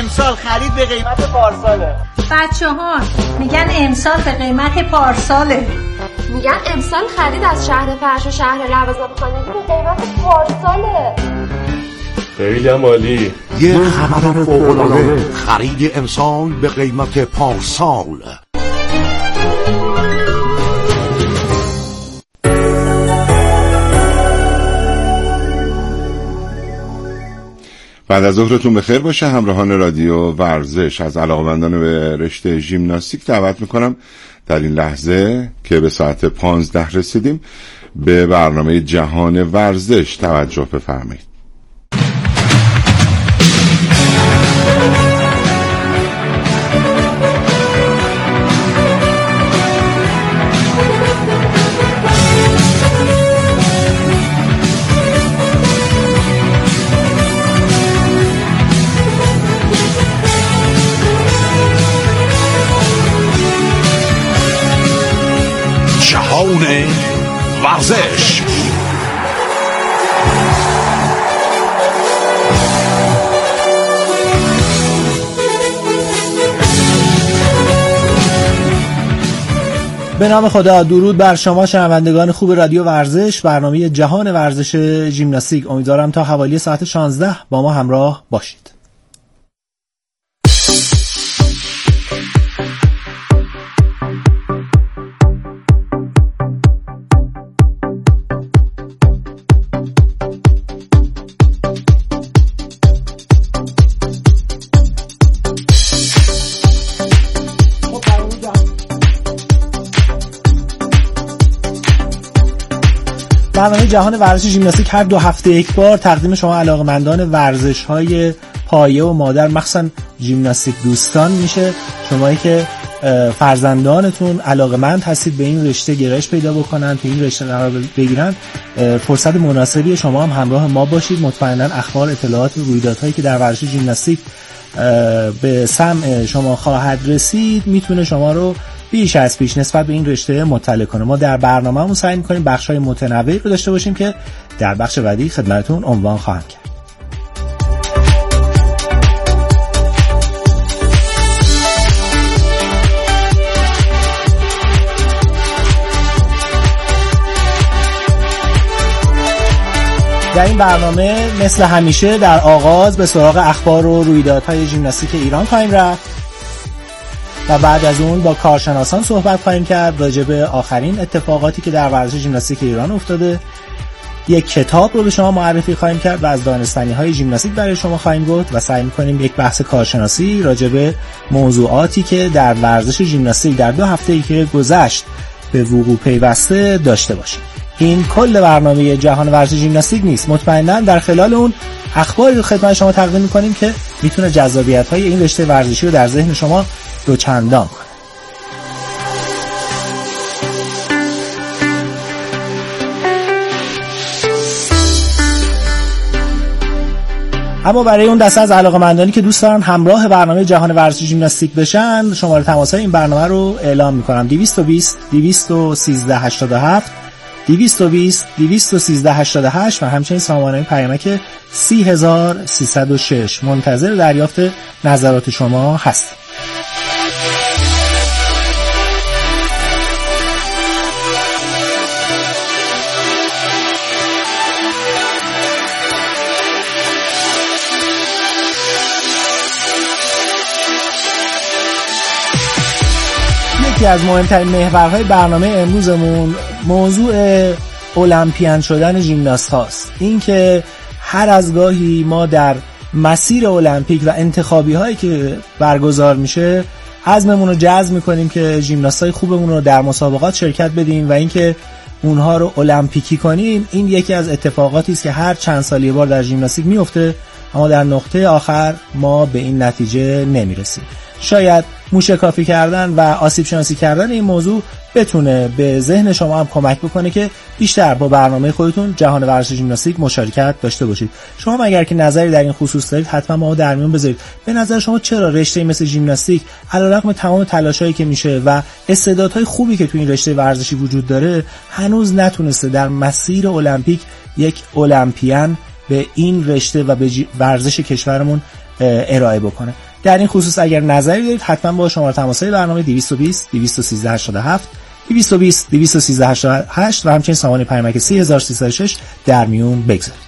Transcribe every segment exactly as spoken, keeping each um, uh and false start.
امسال خرید به قیمت پارساله. بچه ها میگن امسال به قیمت پارساله. میگن امسال خرید از شهر فرش و شهر لوازم خانگی به قیمت پارساله. خیلی هم عالی. یه خبر فوق‌العاده، خرید امسال به قیمت پارسال. بعد از ظهرتون بخیر باشه. همراهان رادیو ورزش، از علاقه‌مندان به رشته ژیمناستیک دعوت میکنم در این لحظه که به ساعت پانزده رسیدیم به برنامه جهان ورزش توجه بفرمایید. جهان ورزش. به نام خدا، درود بر شما شنوندگان خوب رادیو ورزش، برنامه جهان ورزش ژیمناستیک. امیدوارم تا حوالی ساعت شانزده با ما همراه باشید. برنامه جهان ورزش ژیمناستیک هر دو هفته یک بار تقدیم شما علاقه‌مندان ورزش‌های پایه و مادر، مخصوصا ژیمناستیک دوستان میشه. شمایی که فرزندانتون علاقه‌مند هستید به این رشته گرایش پیدا بکنن، تو این رشته قرار بگیرن، فرصت مناسبی شما هم همراه ما باشید. مطمئنا اخبار، اطلاعات و رویدادهایی که در ورزش ژیمناستیک به سمع شما خواهد رسید میتونه شما رو بیش از پیش نسبت به این رشته مطلع کنه. ما در برنامه‌مون سعی می‌کنیم بخش‌های متنوعی رو داشته باشیم که در بخش بعدی خدمتتون عنوان خواهم کرد. در این برنامه مثل همیشه در آغاز به سراغ اخبار و رویدادهای ژیمناستیک ایران خواهیم رفت و بعد از اون با کارشناسان صحبت خواهیم کرد راجع به آخرین اتفاقاتی که در ورزش ژیمناستیک ایران افتاده. یک کتاب رو به شما معرفی خواهیم کرد و از دانستنی‌های ژیمناستیک برای شما خواهیم گفت و سعی می‌کنیم یک بحث کارشناسی راجع به موضوعاتی که در ورزش ژیمناستیک در دو هفته‌ای که گذشت به وقوع پیوسته داشته باشیم. این کل برنامه جهان ورزش ژیمناستیک نیست. مطمئناً در خلال اون اخباری رو خدمت شما تقدیم می‌کنیم که میتونه جذابیت‌های این رشته ورزشی رو در ذهن شما دوچندان کنه. اما برای اون دسته از علاقه‌مندانی که دوست دارن همراه برنامه جهان ورزش ژیمناستیک بشن، شماره تماس‌های این برنامه رو اعلام می‌کنم: دویست و بیست دویست و سیزده هشتاد و هفت دویست و بیست دویست و سیزده هشتاد و هشت و همچنین سامانه پیامک سی هزار و سیصد و شش. منتظر دریافت نظرات شما هستم. یکی از مهمترین محورهای برنامه امروزمون موضوع المپیان شدن ژیمناست هاست. این که هر از گاهی ما در مسیر المپیک و انتخابی هایی که برگزار میشه عزممون رو جزم میکنیم که ژیمناستای خوبمون رو در مسابقات شرکت بدیم و اینکه اونها رو المپیکی کنیم. این یکی از اتفاقاتی است که هر چند سال یه بار در ژیمناستیک میفته، اما در نقطه آخر ما به این نتیجه نمیرسیم. شاید موشکافی کردن و آسیب شناسی کردن این موضوع بتونه به ذهن شما هم کمک بکنه که بیشتر با برنامه خودتون جهان ورزش ژیمناستیک مشارکت داشته باشید. شما اگر که نظری در این خصوص دارید حتما ما در میون بذارید. به نظر شما چرا رشته مثل ژیمناستیک علیرغم تمام تلاشایی که میشه و استعدادهای خوبی که تو این رشته ورزشی وجود داره هنوز نتونسته در مسیر المپیک یک المپیان به این رشته و به ورزش کشورمون ارائه بکنه؟ در این خصوص اگر نظری دارید حتما با شماره تماس‌های برنامه دویست و بیست دویست و سیزده هشتاد و هفت دویست و بیست دویست و سیزده هشتاد و هشت و همچنین سامانه پیامک سه هزار و سیصد و شش در میون بگذارید.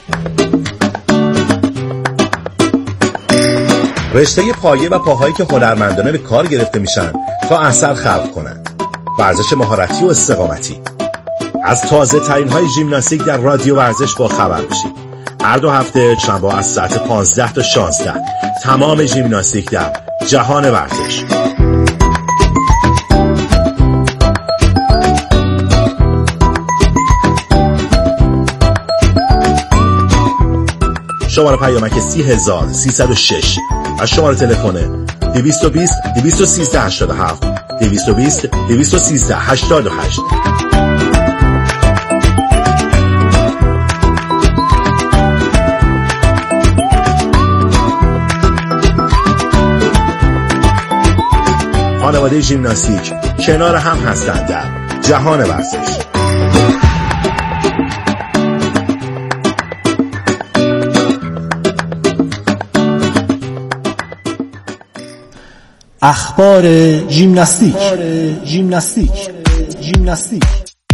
رشته پایه و پاهایی که هنرمندانه به کار گرفته میشن تا اثر خلق کنند. ورزش مهارتی و استقامتی. از تازه ترین های ژیمناستیک در رادیو ورزش با خبر بشید. هر دو هفته شنبه از ساعت پانزده تا شانزده تمام ژیمناستیک در جهان ورزش. شماره پیامک سی هزار و سیصد و شش و شماره تلفن دویست و بیست دویست و سیزده هشتاد و هفت دویست و بیست دویست و سیزده هشتاد و هشت. خانواده ژیمناستیک کنار هم هستند در جهان ورزش. اخبار ژیمناستیک ژیمناستیک ژیمناستیک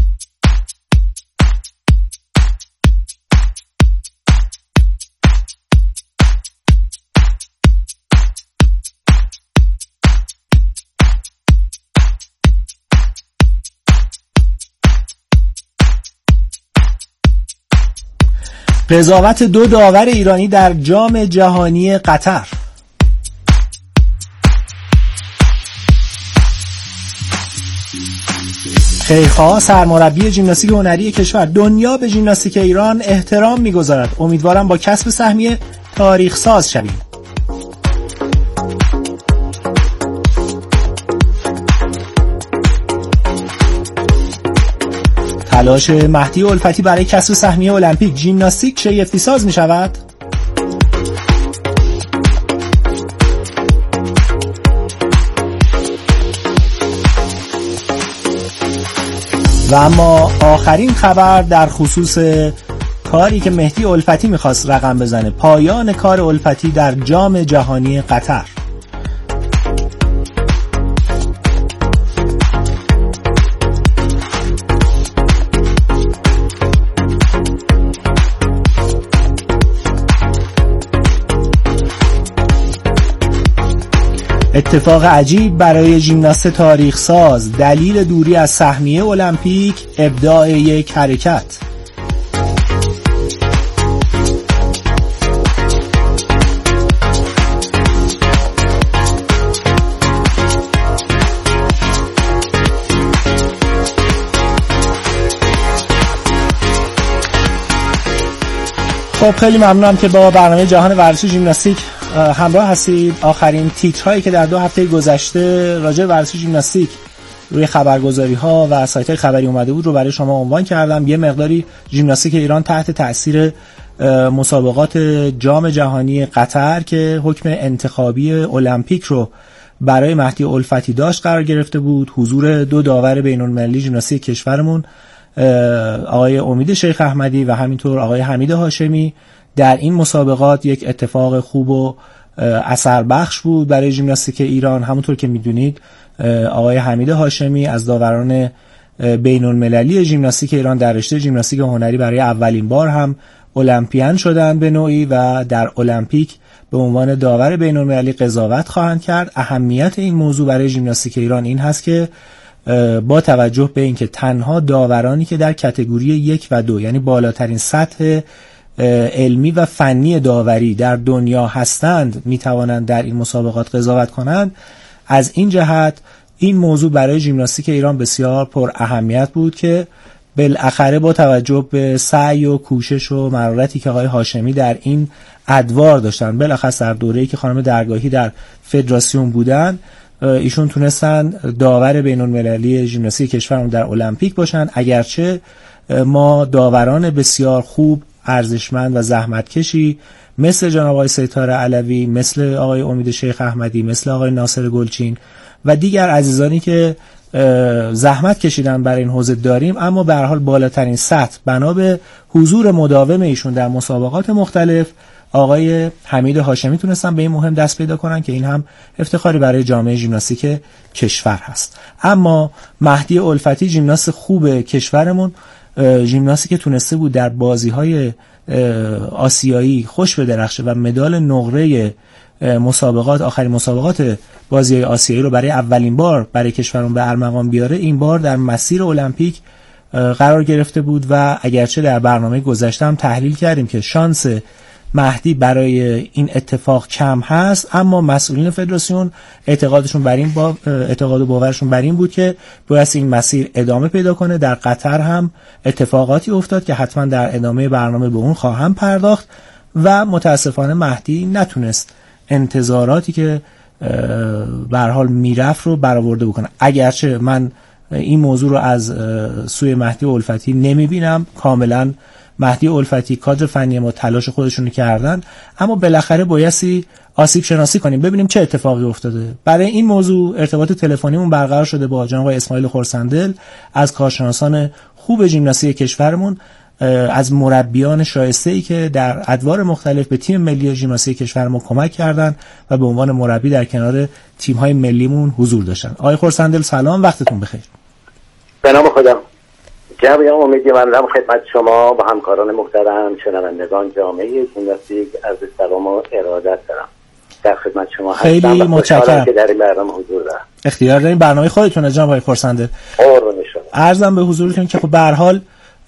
قضاوت دو داور ایرانی در جام جهانی قطر. خیرخواه سرمربی ژیمناستیک هنری کشور: دنیا به ژیمناستیک ایران احترام می‌گذارد. امیدوارم با کسب سهمیه تاریخ ساز شویم. تلاش مهدی الفتی برای کسب سهمیه المپیک: ژیمناستیک شگفتی ساز می‌شود. و اما آخرین خبر در خصوص کاری که مهدی الفتی میخواست رقم بزنه: پایان کار الفتی در جام جهانی قطر. اتفاق عجیب برای ژیمناست تاریخ ساز: دلیل دوری از سهمیه المپیک ابداع یک حرکت. خب خیلی ممنونم که با برنامه جهان ورزش ژیمناستیک همراه هستید. آخرین تیترهایی که در دو هفته گذشته راجع به ورزش ژیمناستیک روی خبرگزاری‌ها و سایت‌های خبری اومده بود رو برای شما عنوان کردم. یه مقداری ژیمناستیک ایران تحت تأثیر مسابقات جام جهانی قطر که حکم انتخابی المپیک رو برای مهدی الفتی داشت قرار گرفته بود. حضور دو داور بین‌المللی ژیمناستیک کشورمون، آقای امید شیخ احمدی و همینطور آقای حمید هاشمی، در این مسابقات یک اتفاق خوب و اثر بخش بود برای ژیمناستیک ایران. همونطور که میدونید آقای حمید هاشمی از داوران بین المللی ژیمناستیک ایران در رشته ژیمناستیک هنری برای اولین بار هم المپیان شدن به نوعی و در المپیک به عنوان داور بین المللی قضاوت خواهند کرد. اهمیت این موضوع برای ژیمناستیک ایران این هست که با توجه به اینکه تنها داورانی که در کاتگوری یک و دو، یعنی بالاترین سطح علمی و فنی داوری در دنیا هستند، میتوانند در این مسابقات قضاوت کنند. از این جهت این موضوع برای ژیمناستیک ایران بسیار پر اهمیت بود که بالاخره با توجه به سعی و کوشش و مرارتی که آقای هاشمی در این ادوار داشتن، بالاخص در دوره‌ای که خانم درگاهی در فدراسیون بودن، ایشون تونستن داور بین المللی ژیمناستیک کشورمون در المپیک باشن. اگرچه ما داوران بسیار خوب، ارزشمند و زحمتکشی مثل جناب آقای ستاره علوی، مثل آقای امید شیخ احمدی، مثل آقای ناصر گلچین و دیگر عزیزانی که زحمت کشیدن برای این حوزه داریم، اما به هر حال بالاترین سطح بنا به حضور مداوم ایشون در مسابقات مختلف آقای حمید هاشمی تونستن به این مهم دست پیدا کنن که این هم افتخاری برای جامعه ژیمناستیک کشور هست. اما مهدی الفتی ژیمناست خوب کشورمون، ژیمناستی که تونسته بود در بازی‌های آسیایی خوش بدرخشه و مدال نقره مسابقات آخرین مسابقات بازی‌های آسیایی رو برای اولین بار برای کشورمون به ارمغان بیاره، این بار در مسیر المپیک قرار گرفته بود و اگرچه در برنامه گذشته هم تحلیل کردیم که شانس مهدی برای این اتفاق کم هست، اما مسئولین فدراسیون اعتقادشون بر این با... اعتقاد و باورشون بر این بود که باید این مسیر ادامه پیدا کنه. در قطر هم اتفاقاتی افتاد که حتما در ادامه برنامه به اون خواهم پرداخت و متاسفانه مهدی نتونست انتظاراتی که به هر حال میرفت رو برآورده بکنه. اگرچه من این موضوع رو از سوی مهدی الفتی نمیبینم، کاملا مهدی الفتی کادر فنی ما تلاش خودشون رو کردن، اما بالاخره بایستی آسیب شناسی کنیم ببینیم چه اتفاقی افتاده. برای این موضوع ارتباط تلفنیمون برقرار شده با جناب آقای اسماعیل خرسندل از کارشناسان خوب ژیمناستیک کشورمون، از مربیان شایسته‌ای که در ادوار مختلف به تیم ملی ژیمناستیک کشور ما کمک کردن و به عنوان مربی در کنار تیم‌های ملیمون حضور داشتن. آقای خرسندل سلام، وقتتون بخیر. به نام خدا. جناب امیدوارم خدمت شما و همکاران محترم شنوندگان جامعه ژیمناستیک از سلام و ارادت دارم. در خدمت شما هستم. خیلی متشکرم که در این برنامه حضور دارم. اختیار دارین، برنامه خودتونه جناب آقای خرسندل. قربون شما. عرضم به حضورتون که خب به هر حال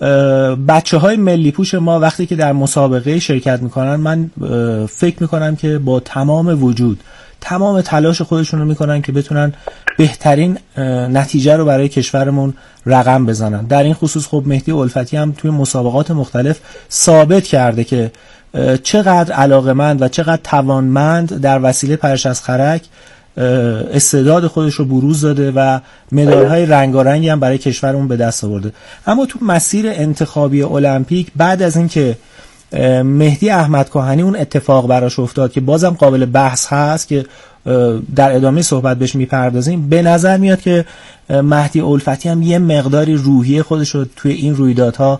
بچه‌های ملی پوش ما وقتی که در مسابقه شرکت میکنن، من فکر میکنم که با تمام وجود تمام تلاش خودشون رو میکنن که بتونن بهترین نتیجه رو برای کشورمون رقم بزنن. در این خصوص خب مهدی الفتی هم توی مسابقات مختلف ثابت کرده که چقدر علاقه‌مند و چقدر توانمند در وسیله پرش از خرک استعداد خودش رو بروز داده و مدال‌های رنگارنگی هم برای کشورمون به دست آورده. اما تو مسیر انتخابی المپیک بعد از اینکه مهدی احمد کاهنی اون اتفاق براش افتاد که بازم قابل بحث هست که در ادامه صحبت بهش میپردازیم، به نظر میاد که مهدی الفتی هم یه مقداری روحیه خودش رو توی این رویدادها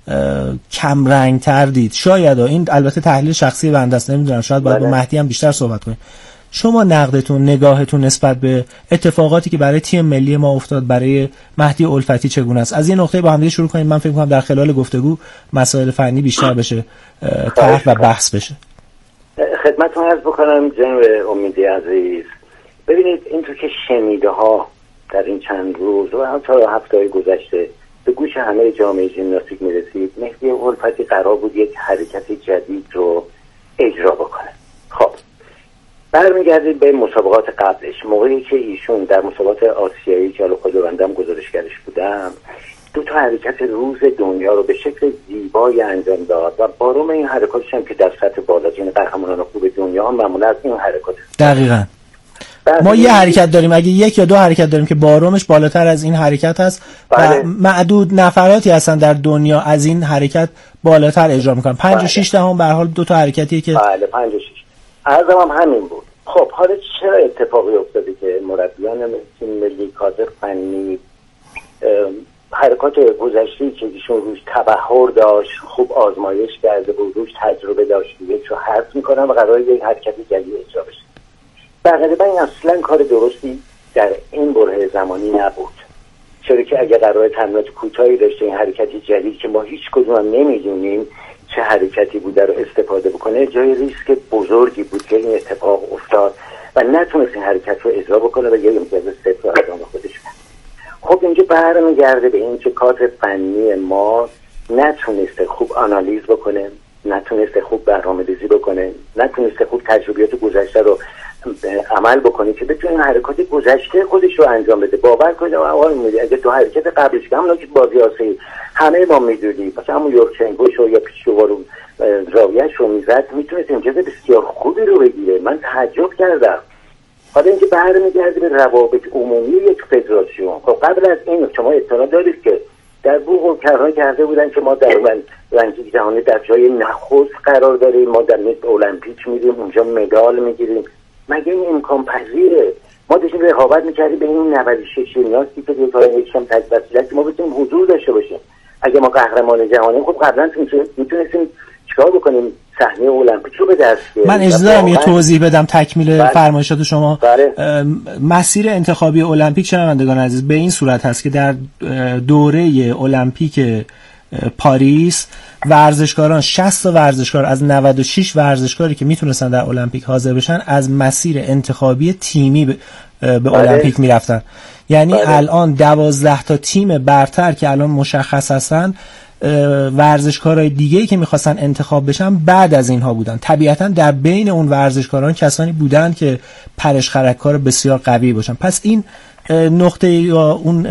کم رنگ‌تر دید. شاید این البته تحلیل شخصی بنده است، نمیدونم، شاید باید با مهدی هم بیشتر صحبت کنیم. شما نقدتون، نگاهتون نسبت به اتفاقاتی که برای تیم ملی ما افتاد برای مهدی الفتی چگونه است؟ از این نقطه با هم دیگه شروع کنیم. من فکر می‌کنم در خلال گفتگو مسائل فنی بیشتر بشه، طرح و بحث بشه. خدمتتون عرض بکنم جناب امیدی عزیز، ببینید اینطور که شنیده ها در این چند روز و حتی هفته‌های گذشته به گوش همه جامعه ژیمناستیک میرسید، مهدی الفتی قرار بود یک حرکت جدید رو اجرا بکنه. خب برمیگردید به مسابقات قبلش، موقعی که ایشون در مسابقات آسیایی که حالا خود بندم گزارشگرش بودم، دو تا حرکت روز دنیا رو به شکل زیبایی انجام داد و باروم این حرکاتش هم که در سطح بالا جین قهرمانان خوب دنیا هم معمولا از این حرکات دقیقاً ما یه حرکت داریم، اگه یک یا دو حرکت داریم که بارومش بالاتر از این حرکت هست بله. و معدود نفراتی هستن در دنیا از این حرکت بالاتر اجرا میکنن. پنج و شش دهم به هر حال دو تا حرکتیه که بله پنج و شش عرضم هم همین بود. خب حالا چرا اتفاقی افتاده که مربیان تیم ملی کادر فنی حرکات گذشته‌ای که ایشون روش تبحر داشت، خوب آزمایش کرده بود، روش تجربه داشت، یک رو حذف میکنن و قرار یک حرکت جدید اجرا بشه. بقیده این اصلا کار درستی در این بره زمانی نبود، چرا که اگر قرار تمرینات کوتاهی داشته این حرکت جدید که ما هیچ کدوم هم نمیدونیم چه حرکتی بوده رو استفاده بکنه، جای ریسک بزرگی بود که این اتفاق افتاد و نتونست این حرکت رو اجرا بکنه و یه امتیاز صفر رو ادامه خودش کرد. خب اینجا برمیگرده به این که کادر فنی ما نتونسته خوب آنالیز بکنه، نتونسته خوب برنامه‌ریزی بکنه، نتونسته خوب تجربیات گذشته رو عمل بکنه که بتونه حرکات گذشته خودش رو انجام بده. باور کنید آقا میگه اگه تو حرکت قبلش که همون که بازی آسیایی همه ما میدونیم، مثلا همون یورچنکوش یا پیشوار رو زاویه‌اش رو میزد، میتونه امتیاز بسیار خوبی رو بگیره. من تعجب کردم. حالا اینکه برمیگرده به روابط عمومی یک فدراسیون. خب قبل از این شما اطلاع دارید که در بوق کارها کرده بودن که ما در رنکینگ جهانی در جای نخست قرار داریم، ما در مثل المپیک میریم اونجا مدال میگیریم. مگه این امکان پذیره؟ ما داشتیم رقابت میکردیم به این نود و شش ژیمناستی که تا یکم تک وسیله ما بتونیم حضور داشته باشیم. اگه ما قهرمان جهانی خب قبلا میتونستیم چیکار بکنیم صحنه المپیک رو به دست بیاریم. من اجازه دارم یه توضیح بدم تکمیل فرمایشات شما. بله. مسیر انتخابی المپیک شنوندگان عزیز به این صورت هست که در دوره المپیک پاریس ورزشکاران شصت تا ورزشکار از نود و شش ورزشکاری که میتونستن در المپیک حاضر بشن از مسیر انتخابی تیمی به, به المپیک میرفتن. یعنی بله. الان دوازده تا تیم برتر که الان مشخص هستن ورزشکارای دیگه‌ای که می‌خواستن انتخاب بشن بعد از اینها بودن. طبیعتاً در بین اون ورزشکاران کسانی بودن که پرش خرکار بسیار قوی باشن. پس این نقطه یا اون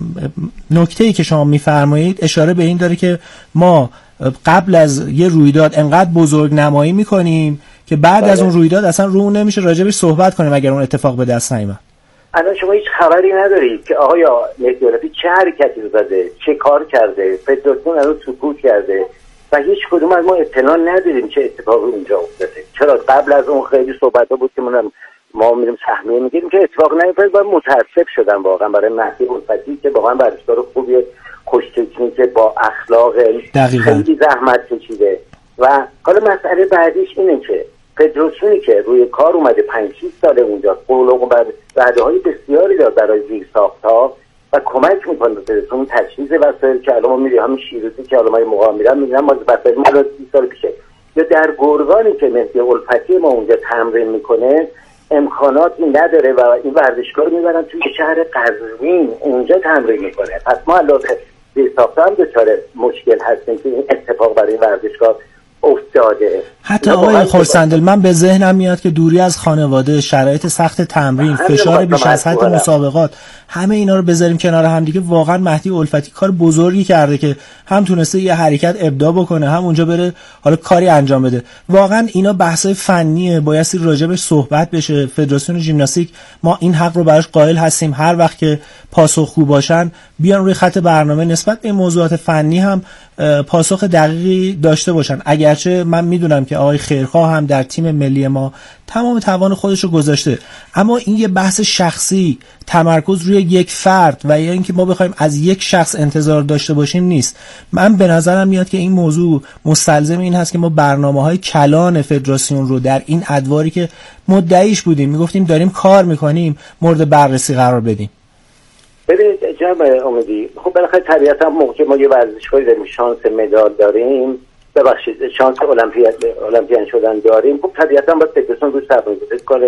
نکته‌ای که شما می‌فرمایید اشاره به این داره که ما قبل از یه رویداد انقدر بزرگ نمایی می‌کنیم که بعد بله. از اون رویداد اصلا رو نمیشه راجبش صحبت کنیم اگر اون اتفاق به دست نیامد. الان شما هیچ خبری ندارید که آیا مهدی المپیک چه حرکتی رو زده، چه کار کرده، فدراسیون الان سکوت کرده و هیچ کدوم از ما اطلاع نداریم چه اتفاقی اونجا افتاده. چرا قبل از اون خیلی صحبت‌ها بود که ما ما میریم سهمیه میگیریم که اتفاق نیفتاد. من متاسف شدم واقعا برای مهدی المپیک که واقعا ورزشکار خوبیه، خوش تکنیکه، با اخلاق، خیلی زحمت کشیده. و حالا مسئله بعدیش اینه که فدراسیونی که روی کار اومده پنج شش ساله اونجا قول‌ها و وعده‌های بسیاری داد برای زیرساخت‌ها و کمک می‌کنه به فدراسیون تجهیز وسایل که الان ما می‌بینیم همین شیروزی که الان ما موقع میرم می‌بینم ما وسایل ما از سی سال پیشه، یا در گرگانی که مهدی المپیک ما اونجا تمرین می‌کنه امکاناتی نداره و این ورزشکار رو می‌برن توی شهر قزوین اونجا تمرین می‌کنه. پس ما علاوه زیرساخت‌ها هم دچار مشکل هستیم که این اتفاق برای ورزشکار افتاده. حتی آقای خورسندل من به ذهنم میاد که دوری از خانواده، شرایط سخت تمرین، فشار بیش از حد مسابقات، همه اینا رو بذاریم کنار هم دیگه، واقعا مهدی المپیک کار بزرگی کرده که هم تونسته یه حرکت ابداع بکنه، هم اونجا بره حالا کاری انجام بده. واقعا اینا بحثای فنیه، بایستی راجبش صحبت بشه. فدراسیون ژیمناستیک ما این حق رو براش قائل هستیم، هر وقت که پاسخگو باشن بیان روی خط برنامه نسبت به موضوعات فنی هم پاسخ دقیقی داشته باشن. اگرچه من میدونم که آقای خیرخواه هم در تیم ملی ما تمام توان خودش رو گذاشته، اما این یه بحث شخصی، تمرکز روی یک فرد و یا اینکه ما بخوایم از یک شخص انتظار داشته باشیم نیست. من به نظرم میاد که این موضوع مستلزم این هست که ما برنامه‌های کلان فدراسیون رو در این ادواری که مدعیش بودیم میگفتیم داریم کار میکنیم مورد بررسی قرار بدیم. ببینید جناب امیدی، خب بالاخره طبیعتا موقع ما یه ورزشکاری داریم شانس مدال داریم، ببخشید شانس المپیاد المپیان شدن داریم، خب طبیعتا باید فدراسیون روی سرمایه‌گذاری کار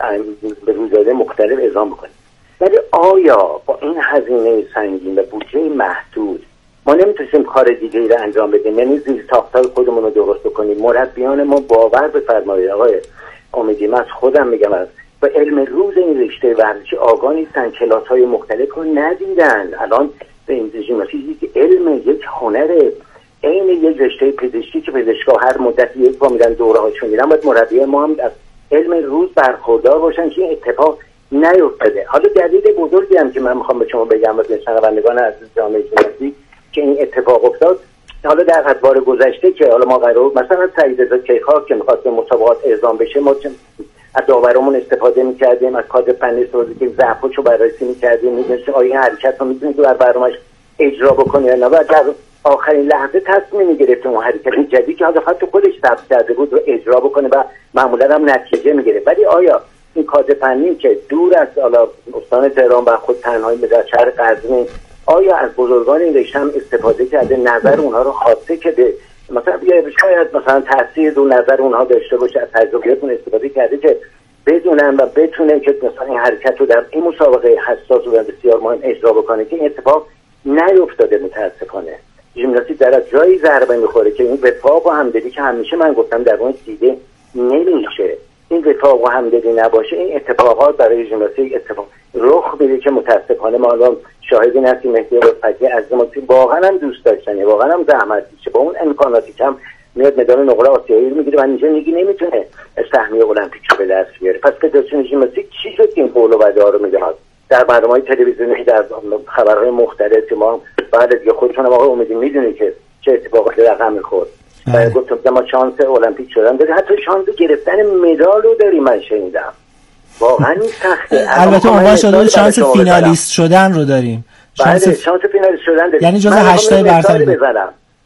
به روزهای مختلف اعلام بکنیم. ولی آیا با این هزینه سنگین و بودجه محدود ما نمیتونیم کار دیگه‌ای رو انجام بدیم؟ یعنی زیر ساختار خودمون رو درست بکنیم. مربیان ما باور بفرمایید آقای امیدی، من خودم میگم از و علم روز این رشته ورزشی آگاه نیستن، کلاس‌های مختلف رو ندیدن. الان به این ژیمناستیک یک علم، یک هنر، عین یک رشته پزشکی که پزشکا هر مدتی یک بار میرن دوره‌هاشون میرن، باید مربیان ما هم از علم روز برخوردار باشن که این اتفاق نیفتاده. حالا دلیل بزرگی هم که من میخوام به شما بگم و به شنوندگان عزیز جامعه ژیمناستیک که این اتفاق افتاد، حالا در ادوار گذشته که حالا ما قرار مثلا سعید رضا کیخان که می‌خواست مسابقات اعلام بشه، ما از داورمون استفاده می‌کردیم، از کادر فنی استفاده که ضعفشو بررسی می‌کردیم، می‌دونستیم آیا این حرکت رو می‌تونیم که در برنامه‌اش اجرا بکنه یا نه. بعد در آخرین لحظه تصمیم می‌گرفت اون حرکت جدیدی که حالا خط خودش ثبت کرده بود رو اجرا بکنه و معمولا هم نتیجه می‌گرفت. ولی آیا این کادر فنی که دور از حالا استان تهران و خود تنهایی به در شهر قزوین، آیا از بزرگان این رشته هم استفاده کرده، نظر اونها رو خواسته که به مثلا شاید مثلا تاثیر رو نظر اونها داشته باشه، از تجربیاتون استفاده کرده که بدونن و بتونه که مثلا این حرکت رو در این مسابقه حساس و بسیار مهم اجرا بکنه که این اتفاق نیفتاده. متاسفانه ژیمناستیک در از جایی ضربه میخوره که این وفاق و همدلی که همیشه من گفتم در اون دیده نمیشه، این وفاق و همدلی نباشه این اتفاقات برای ژیمناستیک اتفاق رخ میده که متاسفانه ما الان شاهدی هستیم. مهدی المپیک از ما واقعا هم دوست داشتنی، واقعا هم زحمت میشه، با اون امکاناتی که هم میاد مدال نقره آسیایی رو میگیره و اینجا میگی نمیتونه سهمیه المپیک رو به دست بیاره. پس فدراسیون ژیمناستیک چی شد که این قول و وعده ها رو میدهد در برنامه‌های تلویزیونی، در خبرهای مختلف که ما بعد دیگه خودشون هم آقای امیدی میدونی که چه اتفاقاتی رقم میخورد. و گفتم ما شانس المپیک شدن داریم، حتی شانس گرفتن مدال رو داریم. من شنیدم واقعا سخته. البته اون شده شانس فینالیست شدن رو داریم. شانس شانس فینالیست شدن داریم. یعنی جزء هشت برتر بزنم.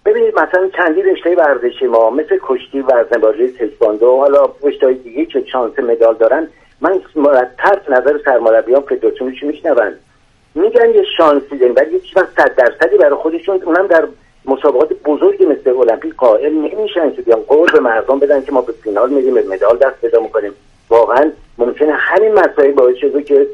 ببینید مثلا چندی رشته ورزشی ما مثل کشتی، وزنه‌بازی، تکواندو، حالا رشته‌های دیگه که شانس مدال دارن، من مرتب نظر سرمربیان فدراسیونش میشنون، میگن یه شانسی داریم ولی هیچ وقت صد درصدی برای خودشون، اونم در مسابقات بزرگی مثل المپیک قائل نمیشن که بیان قول به مردم بدن که ما به فینال میریم مدال دست پیدا میکنیم. واقعا ممکنه همین مسائل باعث شده که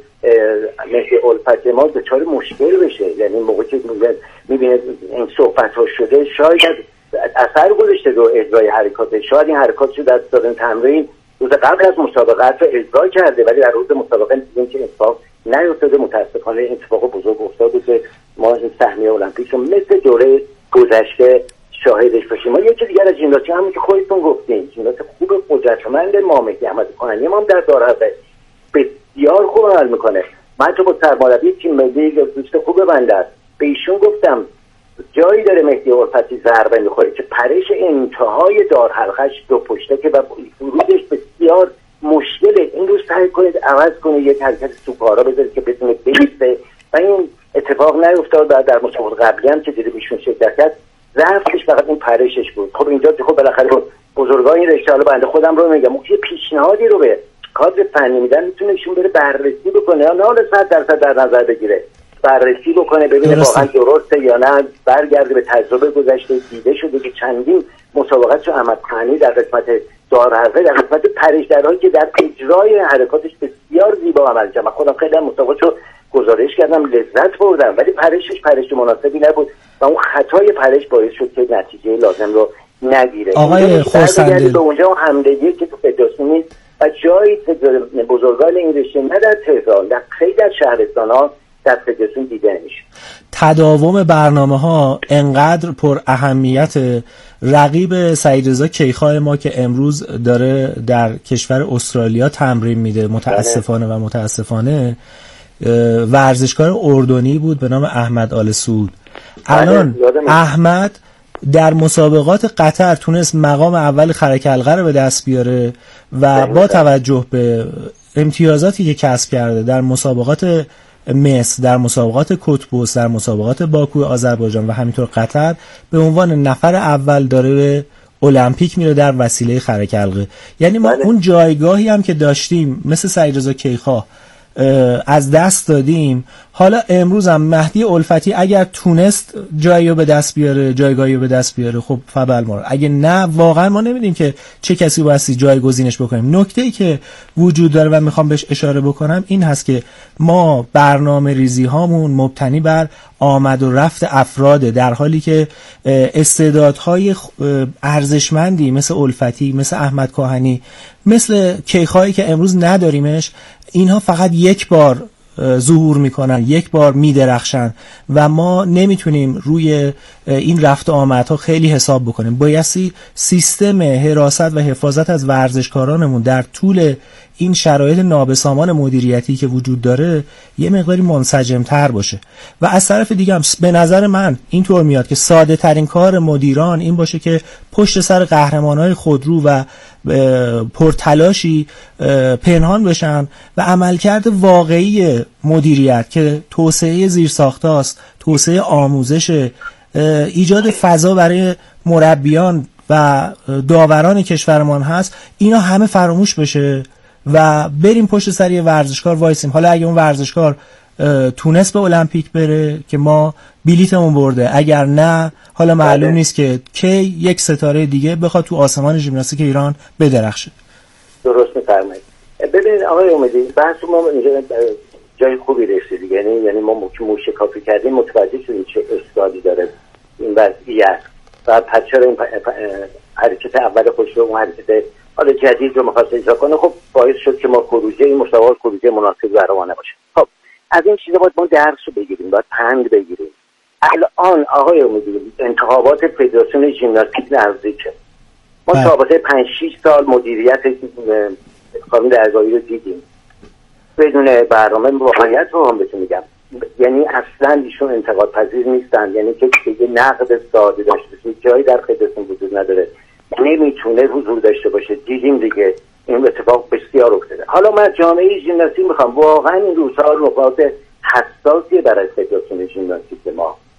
مهدی الفت ما دچار مشکل بشه. یعنی موقعی که میبینه این صحبت ها شده شاید اثر گذاشته رو اجرای حرکات، شاید این حرکات شده دست دادن تمرین روز قبل از مسابقات رو اجرا کرده ولی در روز مسابقه دیدیم که اتفاق نیفتاده. متاسفانه اتفاق بزرگ افتاده که ما این سهمیه المپیک رو مثل دوره گذشته شاهدش باشیم. ما یکی دیگر از ژیمناستیک همون که خودتون گفتین، ژیمناست خوب قدرتمند ما مهدی احمد کاهنی ما هم در دارنده بسیار خوب عمل میکنه. من تو با سرمربی تیم ملی دوست خوب بنده است، به ایشون گفتم جایی داره مهدی الفتی ضربه میخوره که پرش انتهای دار حلقش دو پشته که و ورودش بسیار مشکله. این رو سعی کنید عوض کنید، یک حرکت سوپارا بذارید که بتونه بیسته و این اتفاق نیفتاد. و در مسابقات قبلی هم که دیدیم ایشون شرکت کرد ضعفش فقط این پرشش بود. خب اینجا خب بالاخره بزرگان این رشته، حالا بنده خودم رو میگم، یه پیشنهادی رو به کادر فنی میدن، میتونه ایشون بره بررسی بکنه، نه حالا صد درصد در نظر بگیره، بررسی بکنه ببینه واقعا درسته یا نه، برگرده به تجربه گذشته. دیده شده که چندین مسابقات رو احمد کاهنی در قسمت دار حلقه، در قسمت پرش درهایی که در اجرای حرکاتش بسیار زیبا عمل کرد. من خودم خیلی مسابقات رو گزارش کردم، لذت بردم، ولی پرشش پرش مناسبی نبود و اون خطای پرش باعث شد که نتیجه لازم رو نگیره. آقای خورسندل به اونجا اون همدلی که تو فدراسیون نیست و جایی بزرگان این رشته نه در تهران، در خیلی از شهرستان‌ها در فدراسیون دیده نمیشه. تداوم برنامه ها انقدر پر اهمیت. رقیب سعید رضا کیخای ما که امروز داره در کشور استرالیا تمرین میده متاسفانه و متاسفانه ورزشکار اردنی بود به نام احمد آل سعود. الان احمد در مسابقات قطر تونست مقام اول خرک حلقه رو به دست بیاره و با توجه به امتیازاتی که کسب کرده در مسابقات مصر، در مسابقات کتبوس، در مسابقات باکو آذربایجان و همینطور قطر به عنوان نفر اول داره به المپیک میره در وسیله خرک حلقه. یعنی ما بله. اون جایگاهی هم که داشتیم مثل سعید رضا کیخا از دست دادیم. حالا امروز هم مهدی الفتی اگر تونست جایی رو به دست بیاره، جایگاهی رو به دست بیاره، خب فبل ما. اگه نه واقعا ما نمیدیم که چه کسی بایستی جایگزینش بکنیم. نکته‌ای که وجود داره و میخوام بهش اشاره بکنم این هست که ما برنامه ریزی هامون مبتنی بر آمد و رفت افراده، در حالی که استعدادهای ارزشمندی مثل الفتی، مثل احمد کاهنی، مثل کیخایی که امروز نداریمش، اینها فقط یک بار ظهور میکنن، یک بار میدرخشن و ما نمیتونیم روی این رفت و آمدها خیلی حساب بکنیم. بایستی سیستم حراست و حفاظت از ورزشکارانمون در طول این شرایط نابسامان مدیریتی که وجود داره یه مقداری منسجم‌تر باشه. و از طرف دیگه هم به نظر من اینطور میاد که ساده ترین کار مدیران این باشه که پشت سر قهرمانای خودرو و پرتلاشی پنهان بشن و عملکرد واقعی مدیریت که توسعه زیرساختاست، توسعه آموزش، ایجاد فضا برای مربیان و داوران کشورمان هست، اینا همه فراموش بشه و بریم پشت سر یه ورزشکار وایسیم. حالا اگه اون ورزشکار تونست به المپیک بره که ما بلیتمون برده، اگر نه حالا معلوم بله. نیست که کی یک ستاره دیگه بخواد تو آسمان ژیمناستیک ایران بدرخشه. درست می‌فرمایید. ببینید آقای امیدی، بحث ما اینجا جای خوبی رسید. یعنی یعنی ما که موشکافی کردیم متوجه شدیم چه اشکالی داره این وضعیت و پس چرا این حرکت اول خوش رو اون حرکت حالا جدید رو می‌خواست اجرا کنه، خب باعث شد که ما خروجی این مسابقات خروجی مناسب برای نباشه. خب از این چیزا باید ما درس رو بگیریم، باید پند بگیریم. الان آقای امیدی انتخابات فدراسیون ژیمناستیک نزدیکه. ما سابقه پنج شش سال مدیریت خانم درگاهی رو دیدیم بدون برنامه. واقعیت رو هم بهتون میگم، یعنی اصلا ایشون انتقاد پذیر نیستن. یعنی که دیگه نقد ساده داشته باشه جایی در فدراسیون وجود نداره، نمیتونه حضور داشته باشه. دیدیم دیگه این اتفاق بسیار افتاده. حالا من جامعه ژیمناستیک میخوام، واقعا این روزها نقاط حساسیه برای فدراسیون ژیمناستیک ما.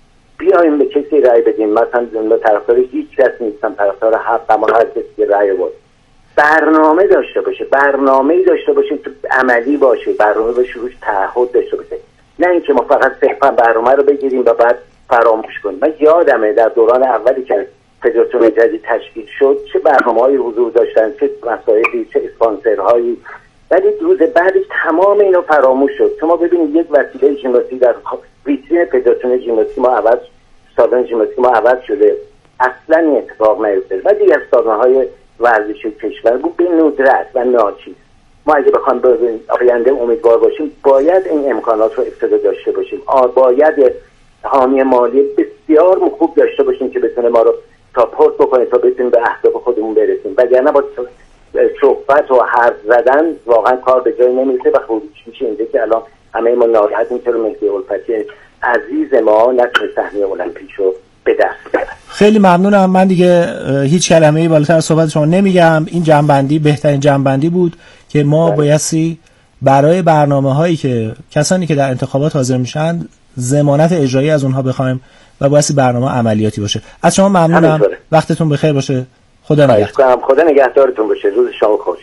بیایم به کسی رأی بدیم، مثلا من طرفدار هیچ کس نیستم، طرفدار حق اما هر کسی که رأی بود برنامه داشته باشه، برنامه‌ای داشته باشه که عملی باشه، برنامه باشه روش تعهد داشته باشه، نه اینکه ما فقط صرفا برنامه رو بگیریم و بعد فراموش کنیم. من یادمه در دوران اولی که فدراسیون جدید تشکیل شد چه برنامه‌های حضور داشتن، چه مسائلی، چه اسپانسرهایی، ولی روز بعدش تمام اینا فراموش شد. شما ببینید یک وسیله ژیمناستیک در ویترین فدراسیون ژیمناستیک ما عوض، سالن ژیمناستیک ما عوض شده، اصلا این اتفاق نیفتاد و دیگر سالن‌های ورزشی کشور بود به ندرت و ناچیز. ما اگه بخوایم به آینده امیدوار باشیم باید این امکانات رو ابتدا داشته باشیم، باید حامی مالی بسیار خوب داشته باشیم که بتونه ما رو ساپورت بکنه تا بتونیم به اهداف خودمون برسیم، وگرنه با صحبت و حرف زدن واقعا کار به جای نمیرسه و خروج میشه اینجا که الان همه ما ناراحت میشه. مهدی الفتی عزیز ما نتونه صحنه المپیک رو به دست بیاره. خیلی ممنونم. من دیگه هیچ کلمه‌ای بالاتر از صحبت شما نمیگم. این جنبندی بهترین جنبندی بود که ما بایستی برای برنامه‌هایی که کسانی که در انتخابات حاضر میشن ضمانت اجرایی از اونها بخوایم و بایستی برنامه عملیاتی باشه. از شما ممنونم. وقتتون بخیر باشه. خدا نگهدار. خدا نگهدارتون باشه. روز شما خوش.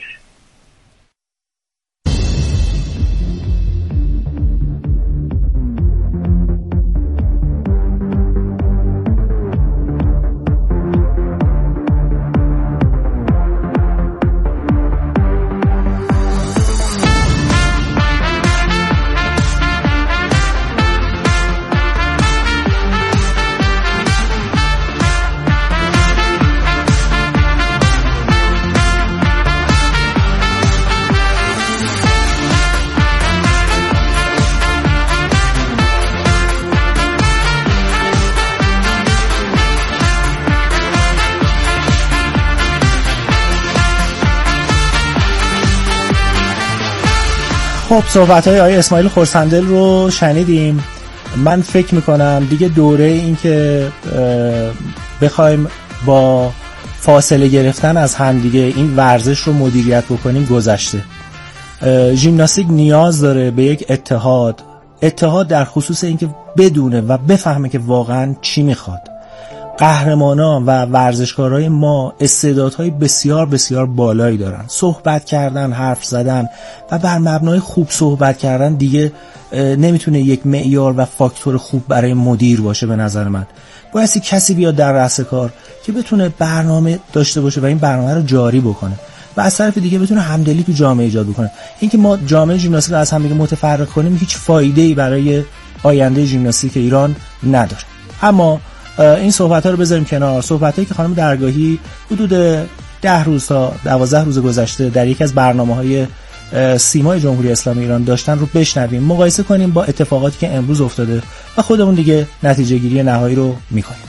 خب صحبت‌های آقای اسماعیل خرسندل رو شنیدیم. من فکر میکنم دیگه دوره این که بخوایم با فاصله گرفتن از همدیگه این ورزش رو مدیریت بکنیم گذشته. ژیمناستیک نیاز داره به یک اتحاد اتحاد در خصوص اینکه بدونه و بفهمه که واقعا چی میخواد. قهرمانان و ورزشکارای ما استعدادهای بسیار بسیار بالایی دارن. صحبت کردن، حرف زدن و بر مبنای خوب صحبت کردن دیگه نمیتونه یک معیار و فاکتور خوب برای مدیر باشه. به نظر من بایستی کسی بیاد در رأس کار که بتونه برنامه داشته باشه و این برنامه رو جاری بکنه و از طرف دیگه بتونه همدلی تو جامعه ایجاد بکنه. اینکه ما جامعه ژیمناستیک رو از هم دیگه متفرق کنیم هیچ فایده‌ای برای آینده ژیمناستیک ایران نداره. اما این صحبت‌ها رو بذاریم کنار. صحبتایی که خانم درگاهی حدود ده روز تا دوازده روز گذشته در یکی از برنامه‌های سیمای جمهوری اسلامی ایران داشتن رو بشنویم، مقایسه کنیم با اتفاقاتی که امروز افتاده و خودمون دیگه نتیجه گیری نهایی رو می‌کنیم.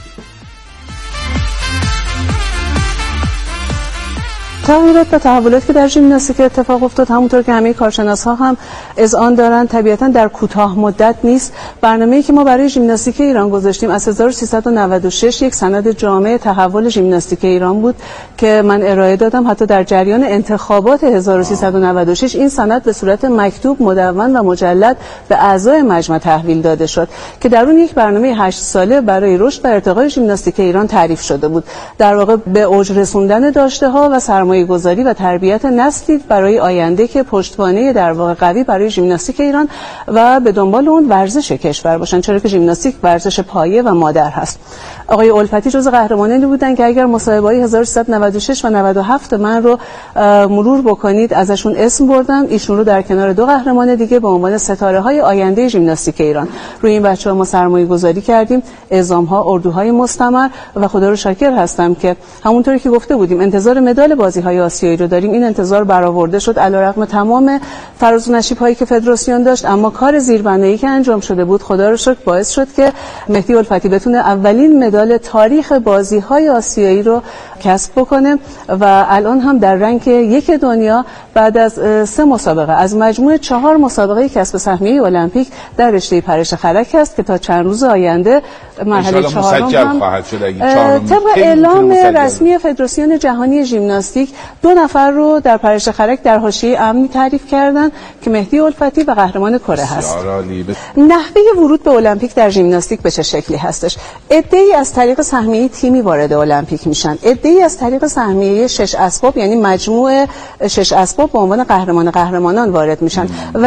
تغییرات و تحولاتی که در ژیمناستیک اتفاق افتاد همونطور که همه کارشناس‌ها هم اذعان دارن طبیعتاً در کوتاه مدت نیست. برنامه‌ای که ما برای ژیمناستیک ایران گذاشتیم از هزار و سیصد و نود و شش یک سند جامع تحول ژیمناستیک ایران بود که من ارائه دادم. حتی در جریان انتخابات هزار و سیصد و نود و شش این سند به صورت مکتوب، مدون و مجلد به اعضای مجمع تحویل داده شد که در اون یک برنامه هشت ساله برای رشد و ارتقای ژیمناستیک ایران تعریف شده بود. در واقع به اوج رسوندن داشته‌ها و سرمایه گذاری و تربیت نسلی برای آینده که پشتوانه در واقع قوی برای ژیمناستیک ایران و به دنبال اون ورزش کشور باشن، چرا که ژیمناستیک ورزش پایه و مادر هست. آقای الفتی جزو قهرمانانی بودن که اگر مصاحبه‌های هزار و سیصد و نود و شش و نود و هفت من رو مرور بکنید ازشون اسم بردم. ایشون رو در کنار دو قهرمان دیگه به عنوان ستاره‌های آینده ژیمناستیک ایران روی این بچه‌ها ما سرمایه‌گذاری کردیم، اعزام‌ها، اردوهای مستمر و خدا رو شاکر هستم که همونطوری که گفته بودیم انتظار مدال بازی‌های آسیایی رو داریم. این انتظار برآورده شد علیرغم تمام فراز و نشیب‌هایی که فدراسیون داشت، اما کار زیربنایی که انجام شده بود خدا رو شکر باعث شد که مهدی الفتی بتونه اولین مدال تاریخ بازی‌های آسیایی رو کسب بکنه و الان هم در رنک یک دنیا بعد از سه مسابقه از مجموع چهار مسابقه کسب سهمیه المپیک در رشته پرش خرک است که تا چند روز آینده مرحله چهارم هم طبق اعلام رسمی فدراسیون جهانی ژیمناستیک دو نفر رو در پرش خرک در حاشیه امنی تعریف کردن هستند که مهدی الفتی و قهرمان کره هست. نحوه ورود به المپیک در ژیمناستیک به چه شکلی هستش؟ عده‌ای از طریق سهمیه تیمی وارد المپیک میشن، عده‌ای از طریق سهمیه شش اسباب یعنی مجموع شش اسباب به عنوان قهرمان قهرمانان وارد میشن و